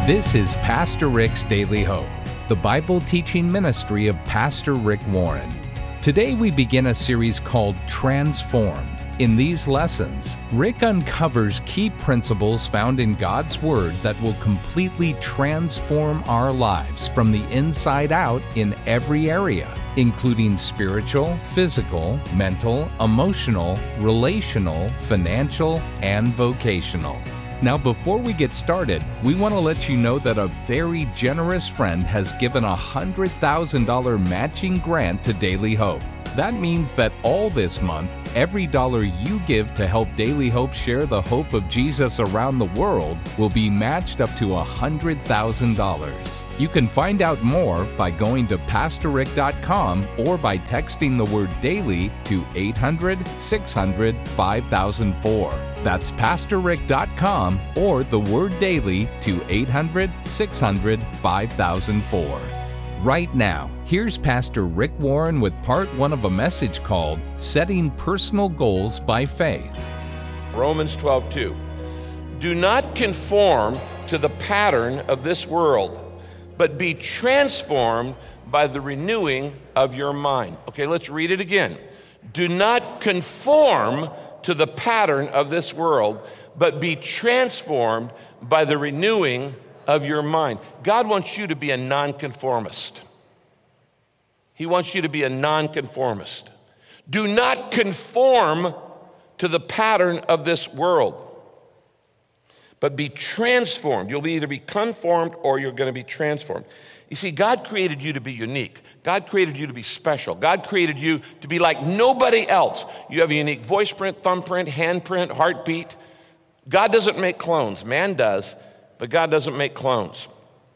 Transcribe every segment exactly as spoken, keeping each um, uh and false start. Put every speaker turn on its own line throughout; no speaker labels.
This is Pastor Rick's Daily Hope, the Bible teaching ministry of Pastor Rick Warren. Today we begin a series called Transformed. In these lessons, Rick uncovers key principles found in God's Word that will completely transform our lives from the inside out in every area, including spiritual, physical, mental, emotional, relational, financial, and vocational. Now, before we get started, we want to let you know that a very generous friend has given a one hundred thousand dollars matching grant to Daily Hope. That means that all this month, every dollar you give to help Daily Hope share the hope of Jesus around the world will be matched up to one hundred thousand dollars. You can find out more by going to pastor rick dot com or by texting the word DAILY to eight hundred, six hundred, five thousand four. That's pastor rick dot com or the word DAILY to eight hundred, six hundred, five thousand four. Right now, here's Pastor Rick Warren with part one of a message called Setting Personal Goals by Faith.
Romans twelve two. Do not conform to the pattern of this world, but be transformed by the renewing of your mind. Okay, let's read it again. Do not conform to the pattern of this world, but be transformed by the renewing of your mind. God wants you to be a nonconformist. He wants you to be a nonconformist. Do not conform to the pattern of this world, but be transformed. You'll either be conformed or you're going to be transformed. You see, God created you to be unique. God created you to be special. God created you to be like nobody else. You have a unique voice print, thumbprint, handprint, heartbeat. God doesn't make clones. Man does, but God doesn't make clones.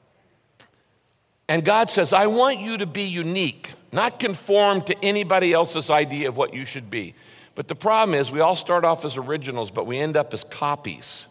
And God says, I want you to be unique, not conform to anybody else's idea of what you should be. But the problem is we all start off as originals, but we end up as copies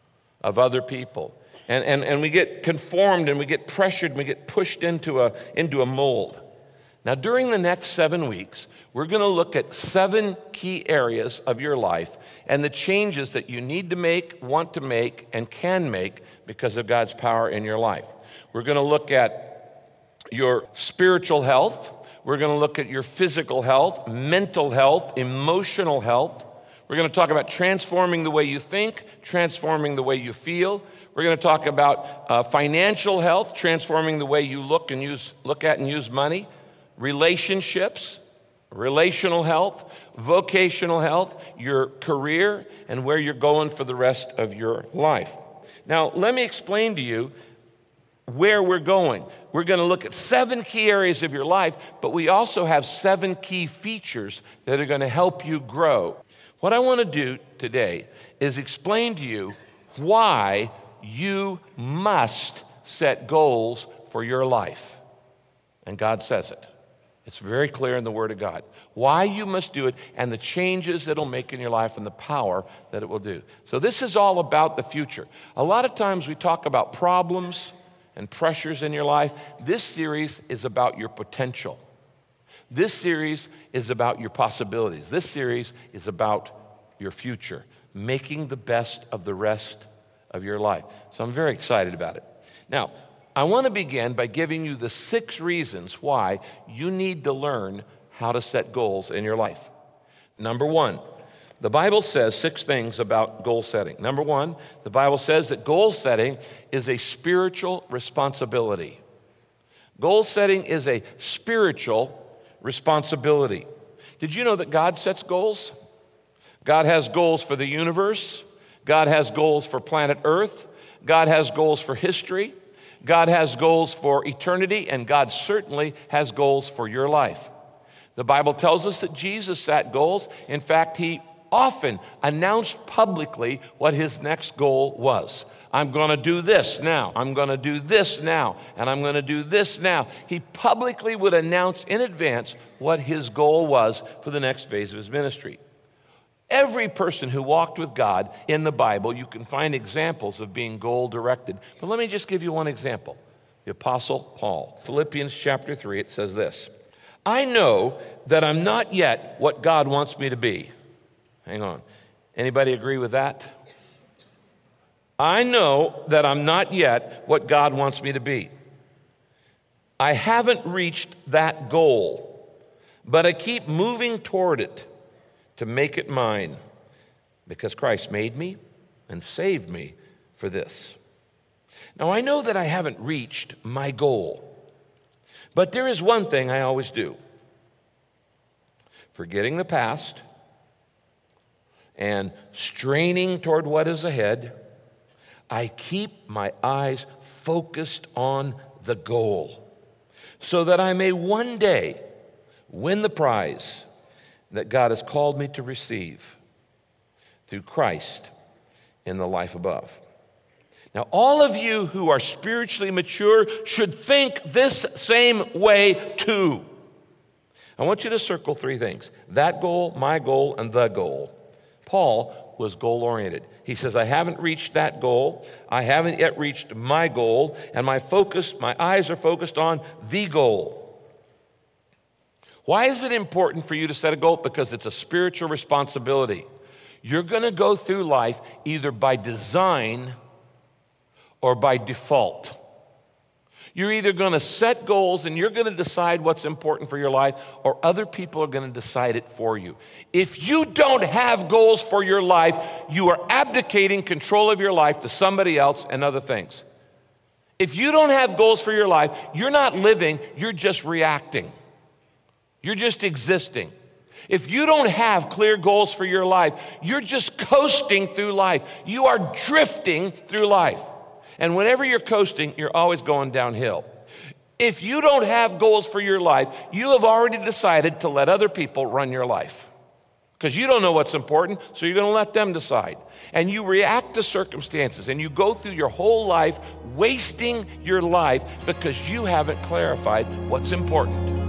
of other people. And, and, and we get conformed and we get pressured and we get pushed into a, into a mold. Now, during the next seven weeks, we're going to look at seven key areas of your life and the changes that you need to make, want to make, and can make because of God's power in your life. We're going to look at your spiritual health. We're going to look at your physical health, mental health, emotional health. We're going to talk about transforming the way you think, transforming the way you feel. We're going to talk about uh, financial health, transforming the way you look and use, look at and use money. Relationships, relational health, vocational health, your career, and where you're going for the rest of your life. Now, let me explain to you where we're going. We're going to look at seven key areas of your life, but we also have seven key features that are going to help you grow. What I want to do today is explain to you why you must set goals for your life. And God says it. It's very clear in the Word of God. Why you must do it and the changes that it'll make in your life and the power that it will do. So this is all about the future. A lot of times we talk about problems and pressures in your life. This series is about your potential. This series is about your possibilities. This series is about your future, making the best of the rest of your life. So I'm very excited about it. Now, I want to begin by giving you the six reasons why you need to learn how to set goals in your life. Number one, the Bible says six things about goal setting. Number one, the Bible says that goal setting is a spiritual responsibility. Goal setting is a spiritual responsibility. Did you know that God sets goals? God has goals for the universe. God has goals for planet Earth. God has goals for history. God has goals for eternity, and God certainly has goals for your life. The Bible tells us that Jesus set goals. In fact, he often announced publicly what his next goal was. I'm going to do this now. I'm going to do this now. And I'm going to do this now. He publicly would announce in advance what his goal was for the next phase of his ministry. Every person who walked with God in the Bible, you can find examples of being goal-directed. But let me just give you one example. The Apostle Paul. Philippians chapter three, it says this. I know that I'm not yet what God wants me to be. Hang on. Anybody agree with that? I know that I'm not yet what God wants me to be. I haven't reached that goal, but I keep moving toward it to make it mine because Christ made me and saved me for this. Now, I know that I haven't reached my goal, but there is one thing I always do. Forgetting the past and straining toward what is ahead, I keep my eyes focused on the goal so that I may one day win the prize that God has called me to receive through Christ in the life above. Now, all of you who are spiritually mature should think this same way too. I want you to circle three things: that goal, my goal, and the goal. Paul was goal-oriented. He says, I haven't reached that goal. I haven't yet reached my goal, and my focus, my eyes are focused on the goal. Why is it important for you to set a goal? Because it's a spiritual responsibility. You're going to go through life either by design or by default. You're either going to set goals and you're going to decide what's important for your life, or other people are going to decide it for you. If you don't have goals for your life, you are abdicating control of your life to somebody else and other things. If you don't have goals for your life, you're not living, you're just reacting. You're just existing. If you don't have clear goals for your life, you're just coasting through life. You are drifting through life. And whenever you're coasting, you're always going downhill. If you don't have goals for your life, you have already decided to let other people run your life. Because you don't know what's important, so you're going to let them decide. And you react to circumstances, and you go through your whole life wasting your life because you haven't clarified what's important.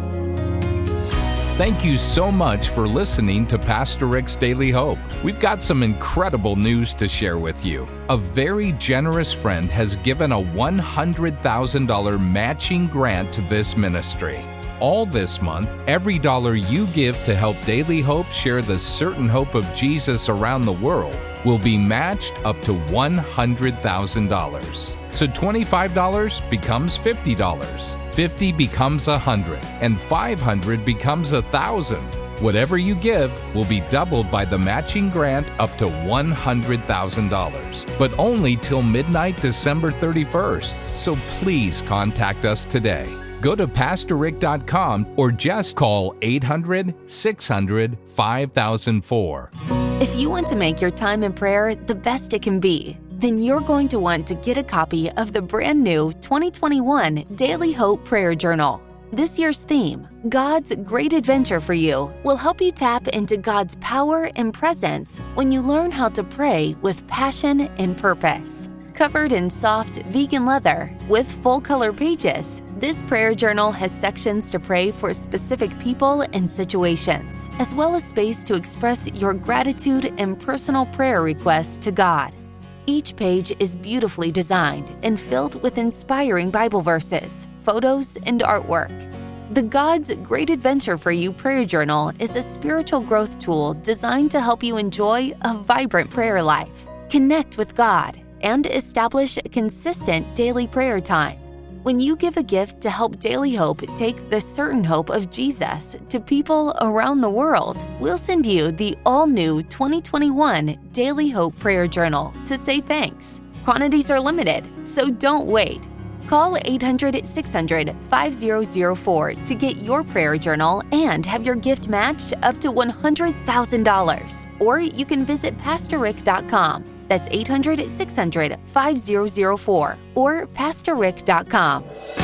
Thank you so much for listening to Pastor Rick's Daily Hope. We've got some incredible news to share with you. A very generous friend has given a one hundred thousand dollars matching grant to this ministry. All this month, every dollar you give to help Daily Hope share the certain hope of Jesus around the world will be matched up to one hundred thousand dollars. So twenty-five dollars becomes fifty dollars, fifty becomes one hundred, and five hundred becomes one thousand. Whatever you give will be doubled by the matching grant up to one hundred thousand dollars, but only till midnight December thirty-first. So please contact us today. Go to pastor rick dot com or just call eight hundred, six hundred, five thousand four.
If you want to make your time in prayer the best it can be, then you're going to want to get a copy of the brand new twenty twenty-one Daily Hope Prayer Journal. This year's theme, God's Great Adventure for You, will help you tap into God's power and presence when you learn how to pray with passion and purpose. Covered in soft vegan leather with full-color pages, this prayer journal has sections to pray for specific people and situations, as well as space to express your gratitude and personal prayer requests to God. Each page is beautifully designed and filled with inspiring Bible verses, photos, and artwork. The God's Great Adventure for You prayer journal is a spiritual growth tool designed to help you enjoy a vibrant prayer life, connect with God, and establish a consistent daily prayer time. When you give a gift to help Daily Hope take the certain hope of Jesus to people around the world, we'll send you the all-new twenty twenty-one Daily Hope Prayer Journal to say thanks. Quantities are limited, so don't wait. Call eight hundred, six hundred, five zero zero four to get your prayer journal and have your gift matched up to one hundred thousand dollars. Or you can visit pastor rick dot com. That's eight hundred, six hundred, five zero zero four or pastor rick dot com.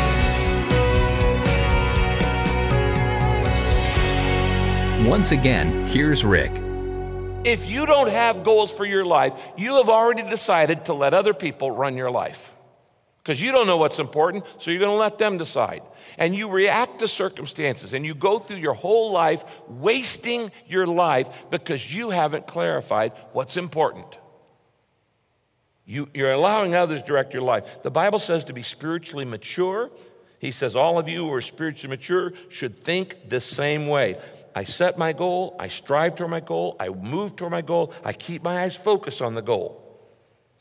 Once again, here's Rick.
If you don't have goals for your life, you have already decided to let other people run your life. Because you don't know what's important, so you're going to let them decide. And you react to circumstances, and you go through your whole life wasting your life because you haven't clarified what's important. You, you're allowing others to direct your life. The Bible says to be spiritually mature. He says all of you who are spiritually mature should think the same way. I set my goal, I strive toward my goal, I move toward my goal, I keep my eyes focused on the goal.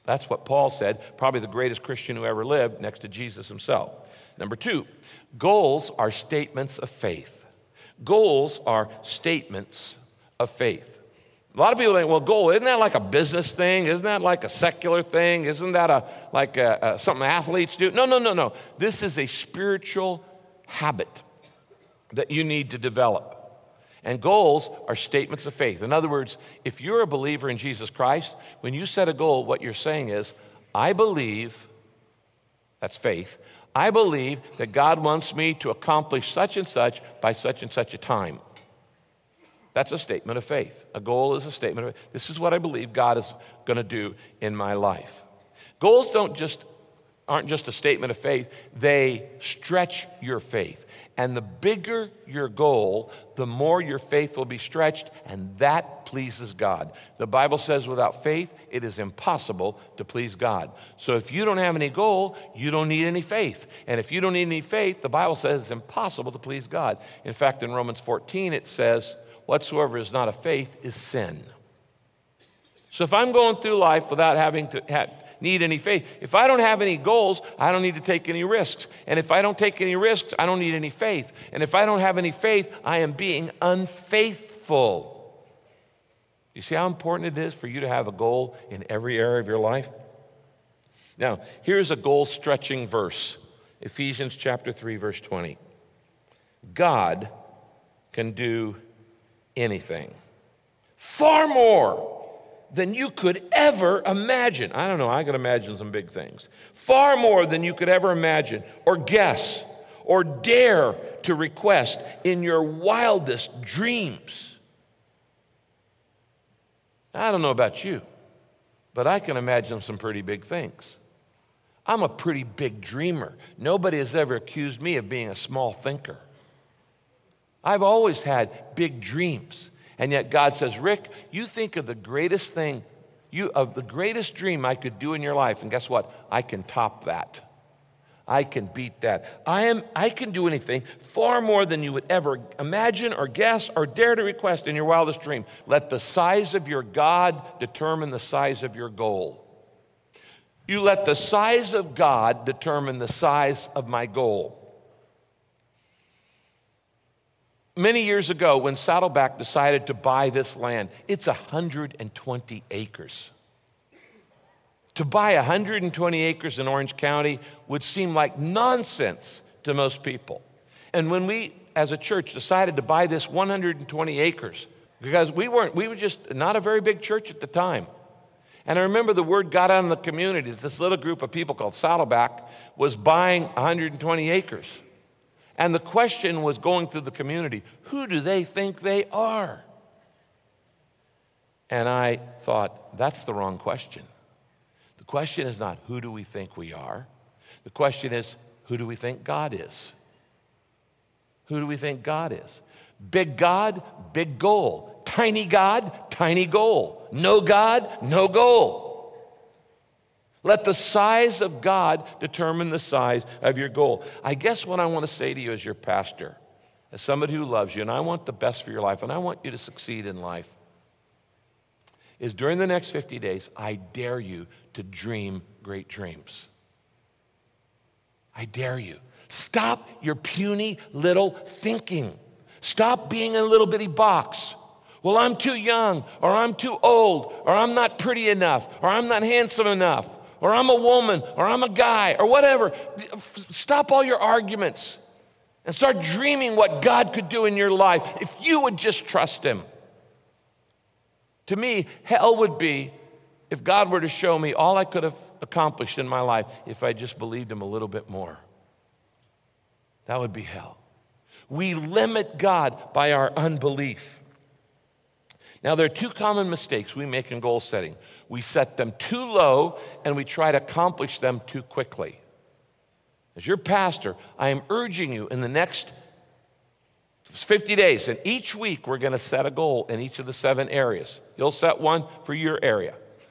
That's what Paul said, probably the greatest Christian who ever lived next to Jesus himself. Number two, goals are statements of faith. Goals are statements of faith. A lot of people think, well, goal, isn't that like a business thing? Isn't that like a secular thing? Isn't that a like a, a, something athletes do? No, no, no, no. This is a spiritual habit that you need to develop. And goals are statements of faith. In other words, if you're a believer in Jesus Christ, when you set a goal, what you're saying is, I believe, that's faith, I believe that God wants me to accomplish such and such by such and such a time. That's a statement of faith. A goal is a statement of faith. This is what I believe God is going to do in my life. Goals don't just aren't just a statement of faith. They stretch your faith. And the bigger your goal, the more your faith will be stretched, and that pleases God. The Bible says without faith, it is impossible to please God. So if you don't have any goal, you don't need any faith. And if you don't need any faith, the Bible says it's impossible to please God. In fact, in Romans fourteen, it says, whatsoever is not of faith is sin. So if I'm going through life without having to have, need any faith, if I don't have any goals, I don't need to take any risks. And if I don't take any risks, I don't need any faith. And if I don't have any faith, I am being unfaithful. You see how important it is for you to have a goal in every area of your life? Now, here's a goal-stretching verse. Ephesians chapter three, verse twenty. God can do anything, far more than you could ever imagine. I don't know, I can imagine some big things. Far more than you could ever imagine, or guess, or dare to request in your wildest dreams. I don't know about you, but I can imagine some pretty big things. I'm a pretty big dreamer. Nobody has ever accused me of being a small thinker. I've always had big dreams. And yet God says, Rick, you think of the greatest thing, you of the greatest dream I could do in your life, and guess what? I can top that. I can beat that. I am I can do anything far more than you would ever imagine or guess or dare to request in your wildest dream. Let the size of your God determine the size of your goal. You let the size of God determine the size of my goal. Many years ago, when Saddleback decided to buy this land, it's one hundred twenty acres. To buy one hundred twenty acres in Orange County would seem like nonsense to most people. And when we, as a church, decided to buy this one hundred twenty acres, because we weren't, we were just not a very big church at the time. And I remember the word got out in the community that this little group of people called Saddleback was buying one hundred twenty acres. And the question was going through the community, who do they think they are? And I thought, that's the wrong question. The question is not, who do we think we are? The question is, who do we think God is? Who do we think God is? Big God, big goal. Tiny God, tiny goal. No God, no goal. Let the size of God determine the size of your goal. I guess what I want to say to you as your pastor, as somebody who loves you, and I want the best for your life, and I want you to succeed in life, is during the next fifty days, I dare you to dream great dreams. I dare you. Stop your puny little thinking. Stop being in a little bitty box. Well, I'm too young, or I'm too old, or I'm not pretty enough, or I'm not handsome enough, or I'm a woman, or I'm a guy, or whatever. Stop all your arguments and start dreaming what God could do in your life if you would just trust Him. To me, hell would be if God were to show me all I could have accomplished in my life if I just believed Him a little bit more. That would be hell. We limit God by our unbelief. Now, there are two common mistakes we make in goal setting. We set them too low, and we try to accomplish them too quickly. As your pastor, I am urging you in the next fifty days, and each week we're going to set a goal in each of the seven areas. You'll set one for your area.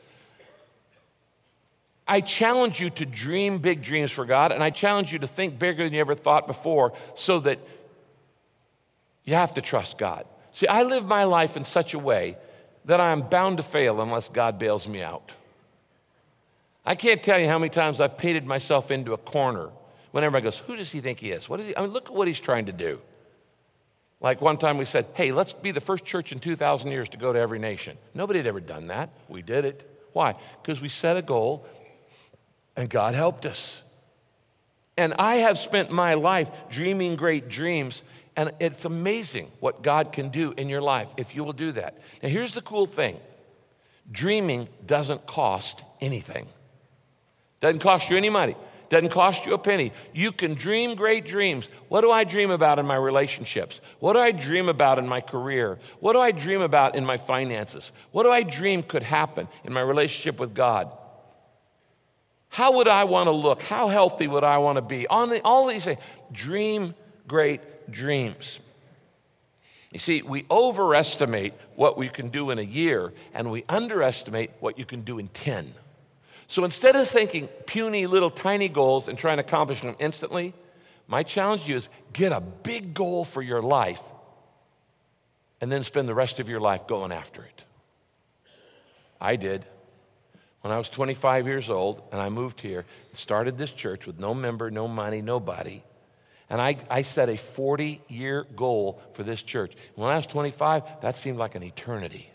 I challenge you to dream big dreams for God, and I challenge you to think bigger than you ever thought before so that you have to trust God. See, I live my life in such a way that I am bound to fail unless God bails me out. I can't tell you how many times I've painted myself into a corner when everybody goes, who does he think he is? What is he? I mean, look at what he's trying to do. Like one time we said, hey, let's be the first church in two thousand years to go to every nation. Nobody had ever done that. We did it. Why? Because we set a goal and God helped us. And I have spent my life dreaming great dreams, and it's amazing what God can do in your life if you will do that. Now, here's the cool thing. Dreaming doesn't cost anything. Doesn't cost you any money. Doesn't cost you a penny. You can dream great dreams. What do I dream about in my relationships? What do I dream about in my career? What do I dream about in my finances? What do I dream could happen in my relationship with God? How would I want to look? How healthy would I want to be? On the, all these things. Dream great dreams. You see, we overestimate what we can do in a year, and we underestimate what you can do in ten. So instead of thinking puny little tiny goals and trying to accomplish them instantly, my challenge to you is get a big goal for your life and then spend the rest of your life going after it. I did. When I was twenty-five years old and I moved here, started this church with no member, no money, nobody. And I, I set a forty-year goal for this church. When I was twenty-five, that seemed like an eternity.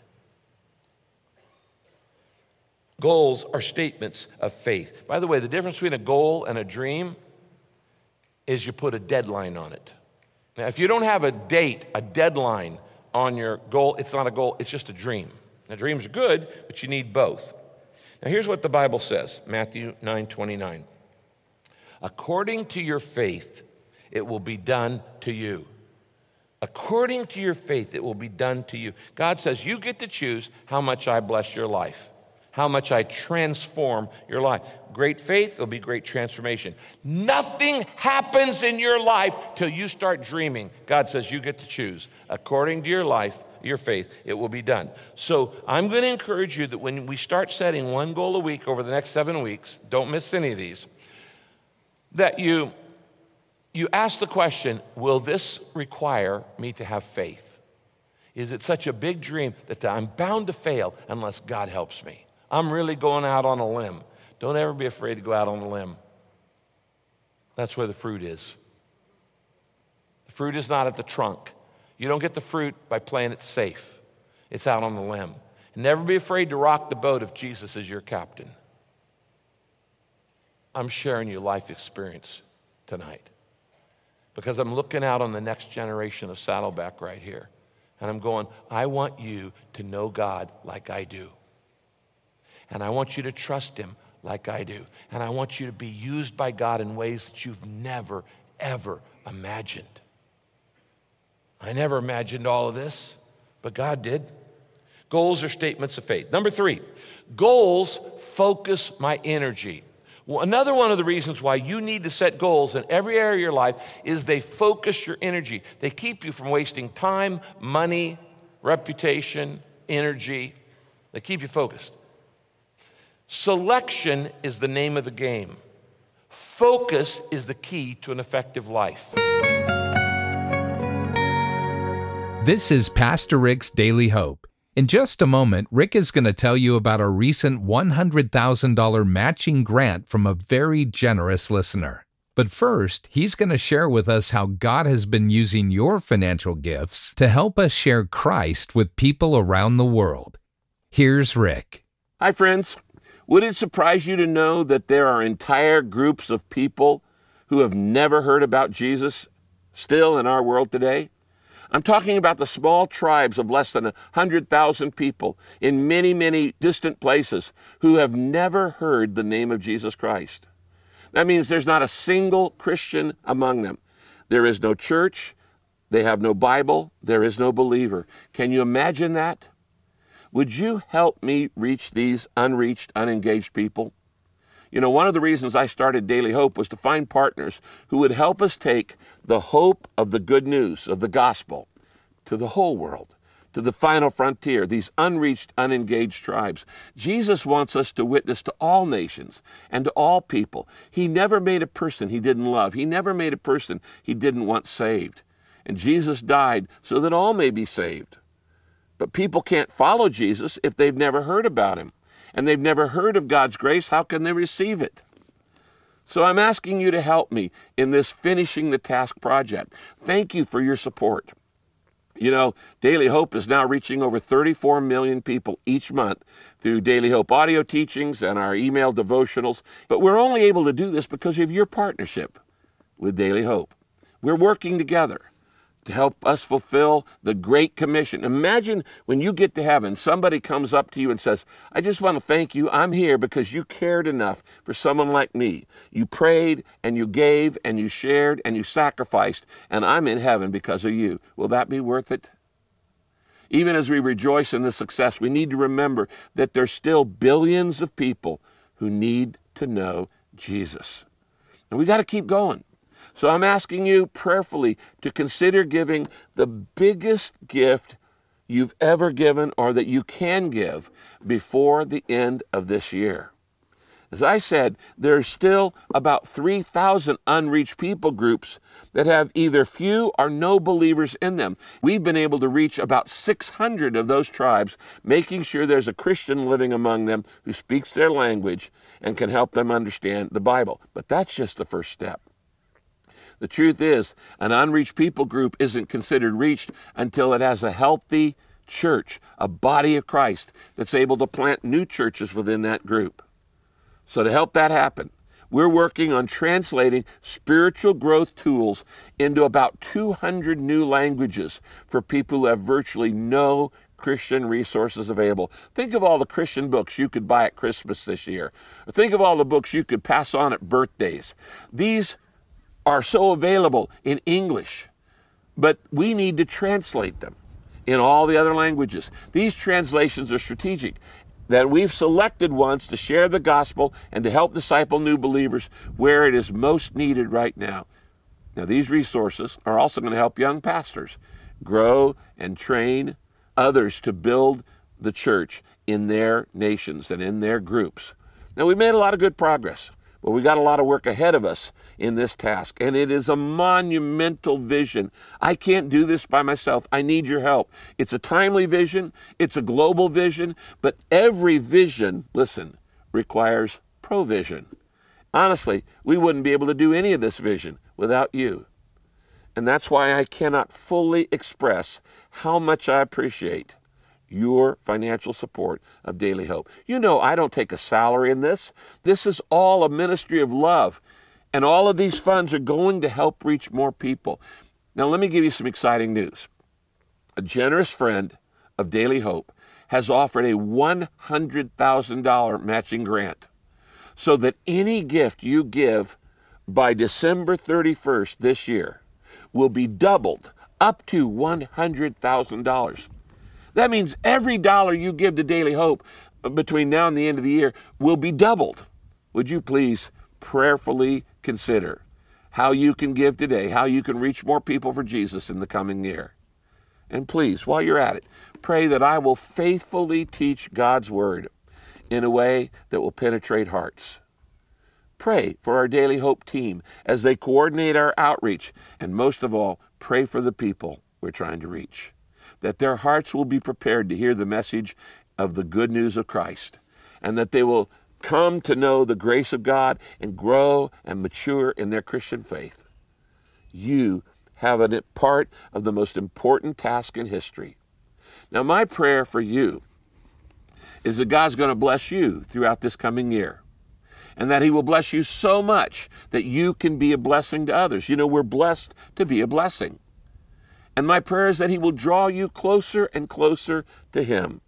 Goals are statements of faith. By the way, the difference between a goal and a dream is you put a deadline on it. Now, if you don't have a date, a deadline on your goal, it's not a goal, it's just a dream. Now, dreams are good, but you need both. Now, here's what the Bible says, Matthew nine twenty-nine. According to your faith, it will be done to you. According to your faith, it will be done to you. God says, you get to choose how much I bless your life, how much I transform your life. Great faith, there'll be great transformation. Nothing happens in your life till you start dreaming. God says, you get to choose. According to your life, your faith, it will be done. So I'm going to encourage you that when we start setting one goal a week over the next seven weeks, don't miss any of these, that you... You ask the question, will this require me to have faith? Is it such a big dream that I'm bound to fail unless God helps me? I'm really going out on a limb. Don't ever be afraid to go out on a limb. That's where the fruit is. The fruit is not at the trunk. You don't get the fruit by playing it safe. It's out on the limb. And never be afraid to rock the boat if Jesus is your captain. I'm sharing you life experience tonight, because I'm looking out on the next generation of Saddleback right here. And I'm going, I want you to know God like I do. And I want you to trust Him like I do. And I want you to be used by God in ways that you've never, ever imagined. I never imagined all of this, but God did. Goals are statements of faith. Number three, goals focus my energy. Well, another one of the reasons why you need to set goals in every area of your life is they focus your energy. They keep you from wasting time, money, reputation, energy. They keep you focused. Selection is the name of the game. Focus is the key to an effective life.
This is Pastor Rick's Daily Hope. In just a moment, Rick is going to tell you about a recent one hundred thousand dollars matching grant from a very generous listener. But first, he's going to share with us how God has been using your financial gifts to help us share Christ with people around the world. Here's Rick.
Hi, friends. Would it surprise you to know that there are entire groups of people who have never heard about Jesus still in our world today? I'm talking about the small tribes of less than one hundred thousand people in many, many distant places who have never heard the name of Jesus Christ. That means there's not a single Christian among them. There is no church, they have no Bible, there is no believer. Can you imagine that? Would you help me reach these unreached, unengaged people? You know, one of the reasons I started Daily Hope was to find partners who would help us take the hope of the good news of the gospel to the whole world, to the final frontier, these unreached, unengaged tribes. Jesus wants us to witness to all nations and to all people. He never made a person He didn't love. He never made a person He didn't want saved. And Jesus died so that all may be saved. But people can't follow Jesus if they've never heard about Him. and they've never heard of God's grace, how can they receive it? So I'm asking you to help me in this Finishing the Task project. Thank you for your support. You know, Daily Hope is now reaching over thirty-four million people each month through Daily Hope audio teachings and our email devotionals. But we're only able to do this because of your partnership with Daily Hope. We're working together to help us fulfill the Great Commission. Imagine when you get to heaven, somebody comes up to you and says, I just want to thank you. I'm here because you cared enough for someone like me. You prayed and you gave and you shared and you sacrificed, and I'm in heaven because of you. Will that be worth it? Even as we rejoice in the success, we need to remember that there's still billions of people who need to know Jesus. And we got to keep going. So I'm asking you prayerfully to consider giving the biggest gift you've ever given or that you can give before the end of this year. As I said, there's still about three thousand unreached people groups that have either few or no believers in them. We've been able to reach about six hundred of those tribes, making sure there's a Christian living among them who speaks their language and can help them understand the Bible. But that's just the first step. The truth is, an unreached people group isn't considered reached until it has a healthy church, a body of Christ that's able to plant new churches within that group. So to help that happen, we're working on translating spiritual growth tools into about two hundred new languages for people who have virtually no Christian resources available. Think of all the Christian books you could buy at Christmas this year. Or think of all the books you could pass on at birthdays. These are so available in English, but we need to translate them in all the other languages. These translations are strategic, that we've selected ones to share the gospel and to help disciple new believers where it is most needed right now. Now, these resources are also going to help young pastors grow and train others to build the church in their nations and in their groups. Now, we made a lot of good progress. But we got a lot of work ahead of us in this task, and it is a monumental vision. I can't do this by myself. I need your help. It's a timely vision. It's a global vision, but every vision, listen, requires provision. Honestly, we wouldn't be able to do any of this vision without you. And that's why I cannot fully express how much I appreciate your financial support of Daily Hope. You know I don't take a salary in this. This is all a ministry of love. And all of these funds are going to help reach more people. Now let me give you some exciting news. A generous friend of Daily Hope has offered a one hundred thousand dollars matching grant so that any gift you give by December thirty-first this year will be doubled up to one hundred thousand dollars. That means every dollar you give to Daily Hope between now and the end of the year will be doubled. Would you please prayerfully consider how you can give today, how you can reach more people for Jesus in the coming year? And please, while you're at it, pray that I will faithfully teach God's Word in a way that will penetrate hearts. Pray for our Daily Hope team as they coordinate our outreach. And most of all, pray for the people we're trying to reach, that their hearts will be prepared to hear the message of the good news of Christ, and that they will come to know the grace of God and grow and mature in their Christian faith. You have a part of the most important task in history. Now, my prayer for you is that God's going to bless you throughout this coming year, and that He will bless you so much that you can be a blessing to others. You know, we're blessed to be a blessing. And my prayer is that He will draw you closer and closer to Him.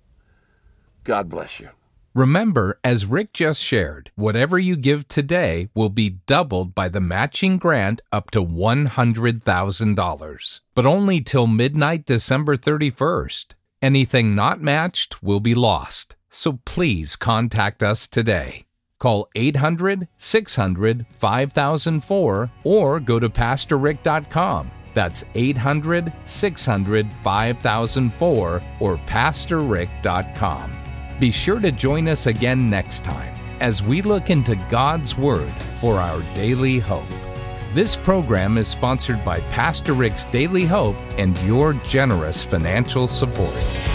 God bless you.
Remember, as Rick just shared, whatever you give today will be doubled by the matching grant up to one hundred thousand dollars. But only till midnight, December thirty-first. Anything not matched will be lost. So please contact us today. Call eight hundred, six hundred, five thousand four or go to pastor rick dot com. That's eight hundred, six hundred, five thousand four or pastor rick dot com. Be sure to join us again next time as we look into God's Word for our daily hope. This program is sponsored by Pastor Rick's Daily Hope and your generous financial support.